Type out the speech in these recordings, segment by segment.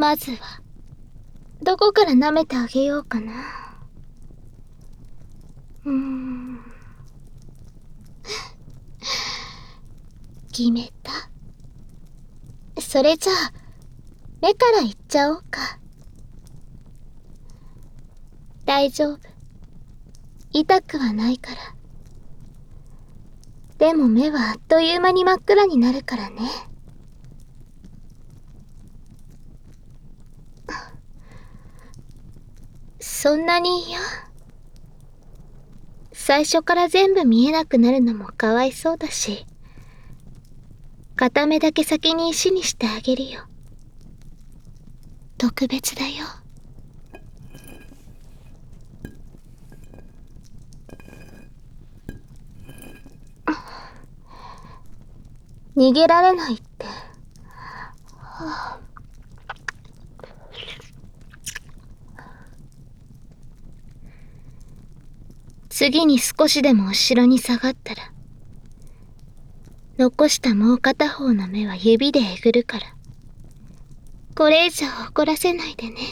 まずはどこから舐めてあげようかな。決めた。それじゃあ目からいっちゃおうか。大丈夫、痛くはないから。でも目はあっという間に真っ暗になるからね。そんなに嫌？最初から全部見えなくなるのもかわいそうだし、片目だけ先に石にしてあげるよ。特別だよ。逃げられないって。次に少しでも後ろに下がったら、残したもう片方の目は指でえぐるから、これ以上怒らせないでね。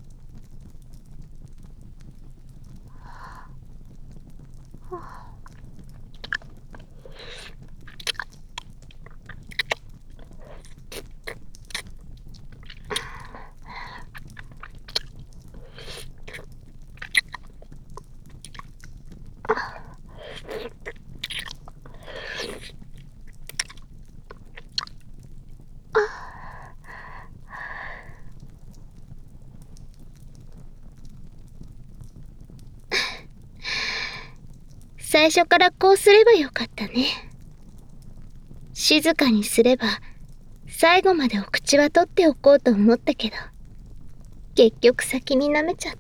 最初からこうすればよかったね。静かにすれば最後までお口は取っておこうと思ったけど、結局先に舐めちゃった。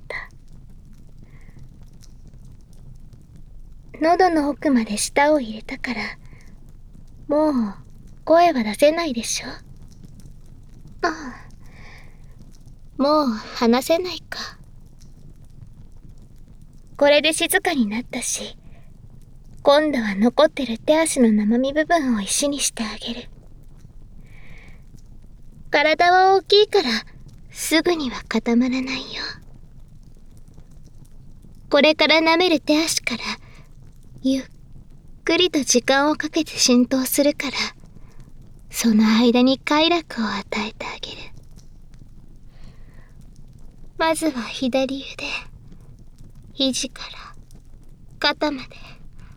喉の奥まで舌を入れたから、もう声は出せないでしょ。もう話せないか。これで静かになったし、今度は残ってる手足の生身部分を石にしてあげる。体は大きいからすぐには固まらないよ。これから舐める手足からゆっくりと時間をかけて浸透するから、その間に快楽を与えてあげる。まずは左腕、肘から肩まで。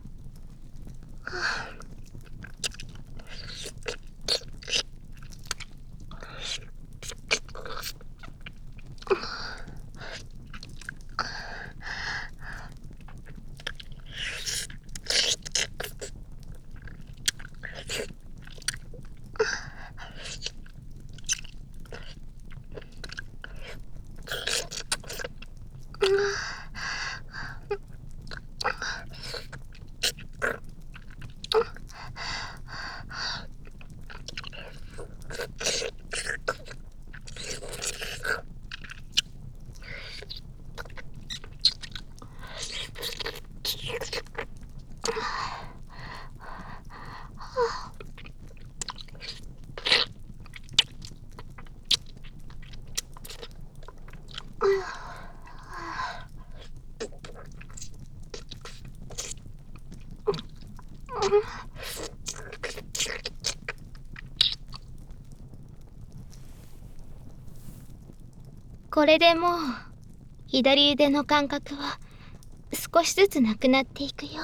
これでもう左腕の感覚は少しずつなくなっていくよ。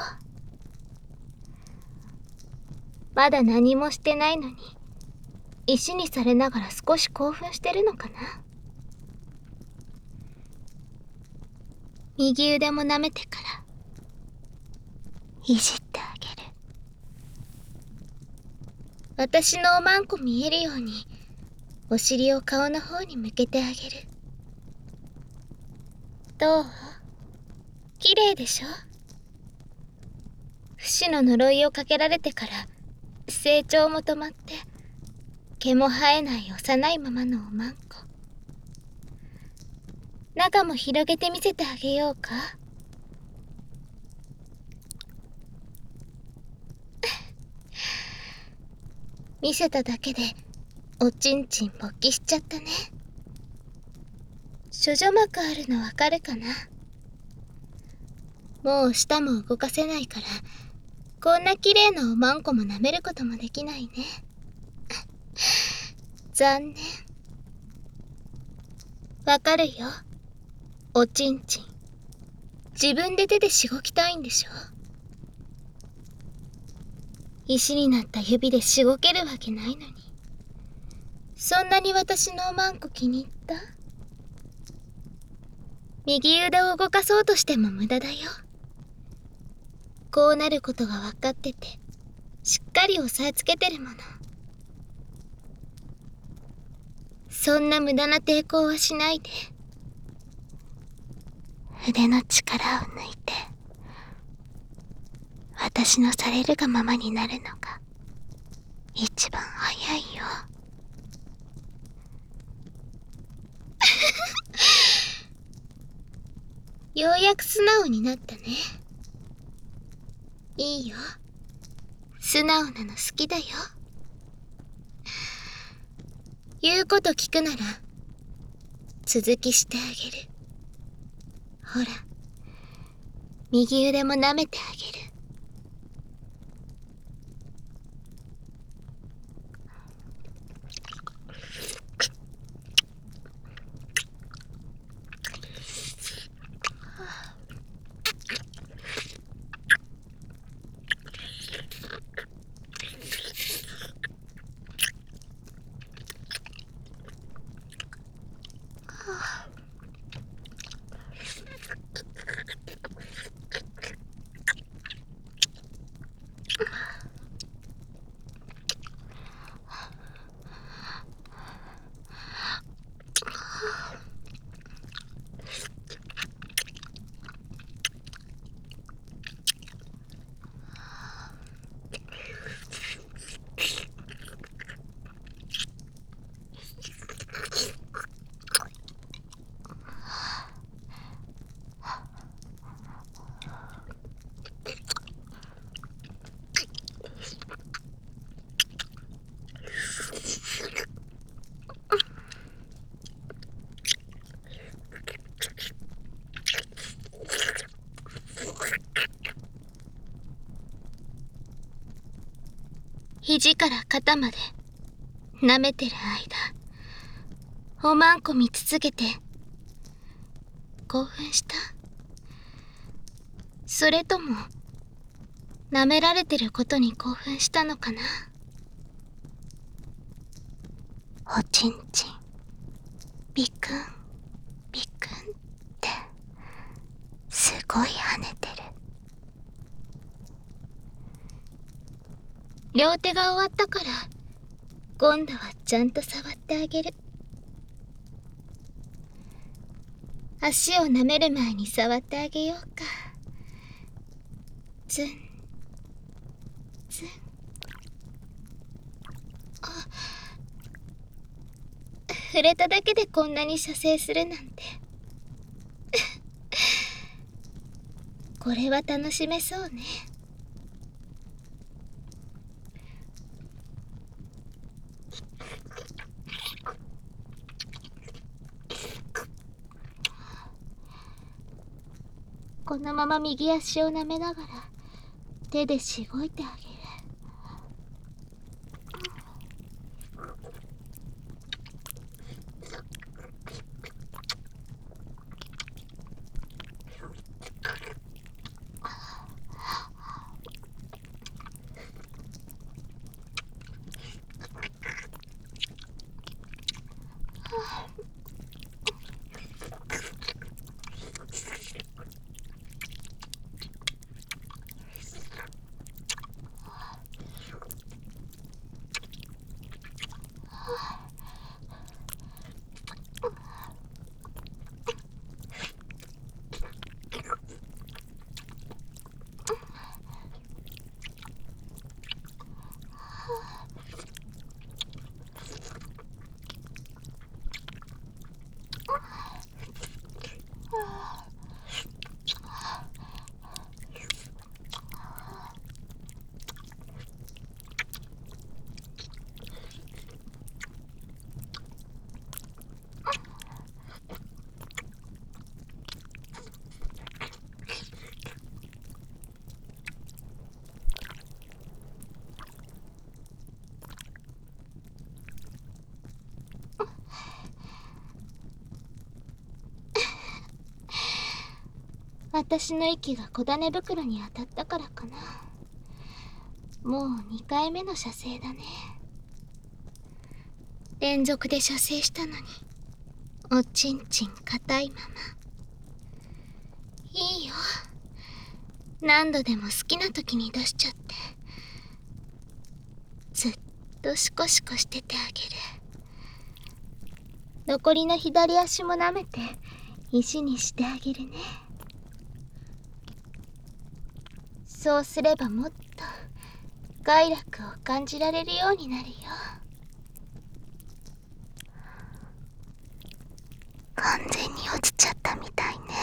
まだ何もしてないのに石にされながら少し興奮してるのかな。右腕も舐めてからいじってあげる。私のおまんこ見えるようにお尻を顔の方に向けてあげる。どう？綺麗でしょ？不死の呪いをかけられてから成長も止まって毛も生えない幼いままのおまんこ。中も広げて見せてあげようか。見せただけでおちんちん勃起しちゃったね。 処女膜あるのわかるかな？もう舌も動かせないから、こんな綺麗なおまんこも舐めることもできないね。残念。わかるよ。おちんちん。自分で手でしごきたいんでしょ？石になった指でしごけるわけないのに。そんなに私のおまんこ気に入った？右腕を動かそうとしても無駄だよ。こうなることが分かってて、しっかり押さえつけてるもの。そんな無駄な抵抗はしないで。腕の力を抜いて、私のされるがままになるのが一番早いよ。ようやく素直になったね。いいよ。素直なの好きだよ。言うこと聞くなら続きしてあげる。ほら、右腕も舐めてあげる。肘から肩まで舐めてる間、おまんこ見続けて興奮した？それとも舐められてることに興奮したのかな？おちんちんビクンビクンってすごい跳ねてる。両手が終わったから今度はちゃんと触ってあげる。足を舐める前に触ってあげようか。ズンズン。あ、触れただけでこんなに射精するなんてこれは楽しめそうね。このまま右足を舐めながら手でしごいてあげる。 私の息が小種袋に当たったからかな。もう2回目の射精だね。連続で射精したのにおちんちん硬いまま。いいよ、何度でも好きな時に出しちゃって。ずっとシコシコしててあげる。残りの左足も舐めて石にしてあげるね。そうすればもっと快楽を感じられるようになるよ。完全に落ちちゃったみたいね。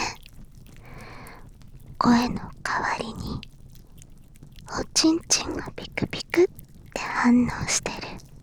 声の代わりにおちんちんがピクピクって反応してる。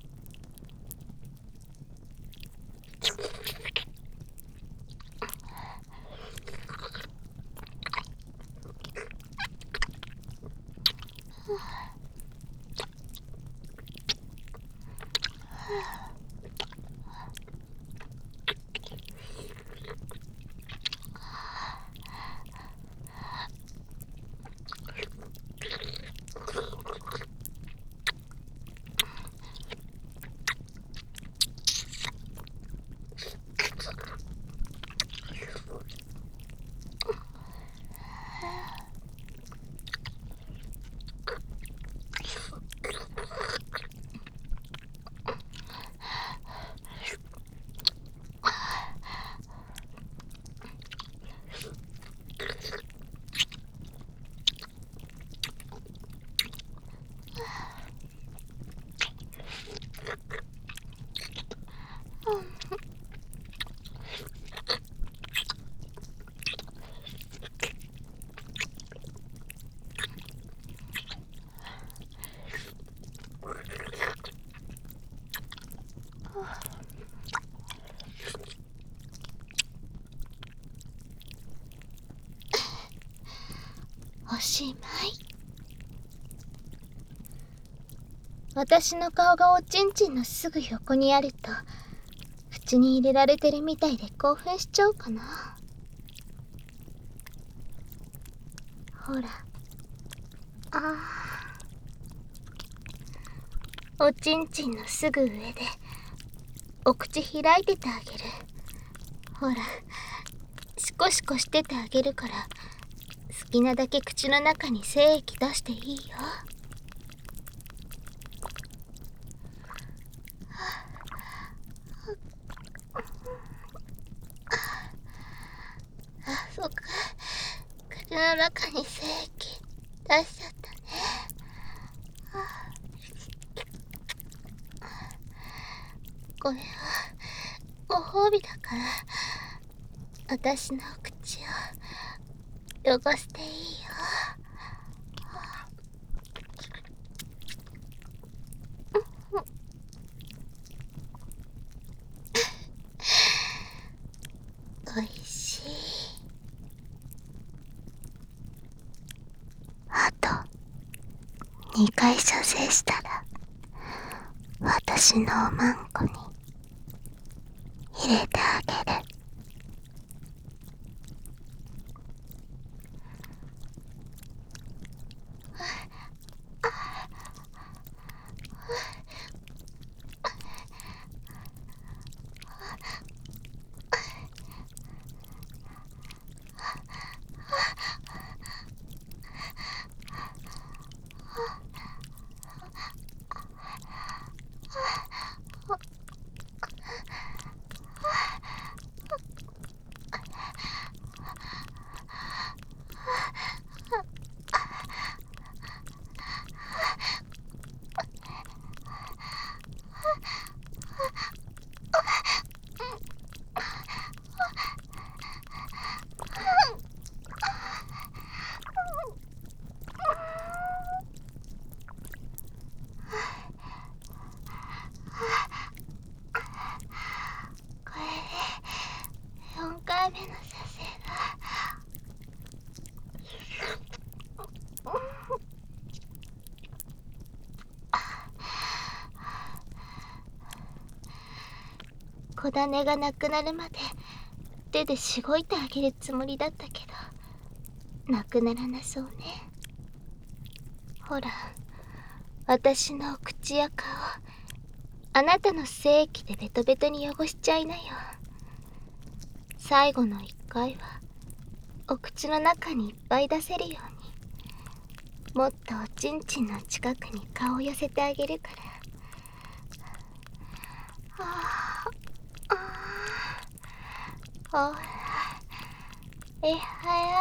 おしまい。私の顔がおちんちんのすぐ横にあると口に入れられてるみたいで興奮しちゃうかな。ほら、おちんちんのすぐ上でお口開いててあげる。ほら、シコシコしててあげるから好きなだけ口の中に精液出していいよ。そっか、口の中に精液出しちゃったね。これはご褒美だから私の口を汚していいよ。おいしい。あと2回射精したら私のおまんこに入れてあげる。4回目の射精だ。小種がなくなるまで手でしごいてあげるつもりだったけどなくならなそうね。ほら、私のお口や顔、あなたの精液でベトベトに汚しちゃいなよ。最後の一回はお口の中にいっぱい出せるように、もっとおちんちんの近くに顔を寄せてあげるから。ほら、えは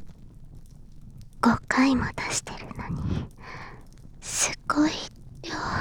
や。5回も出してるのに、すごい量。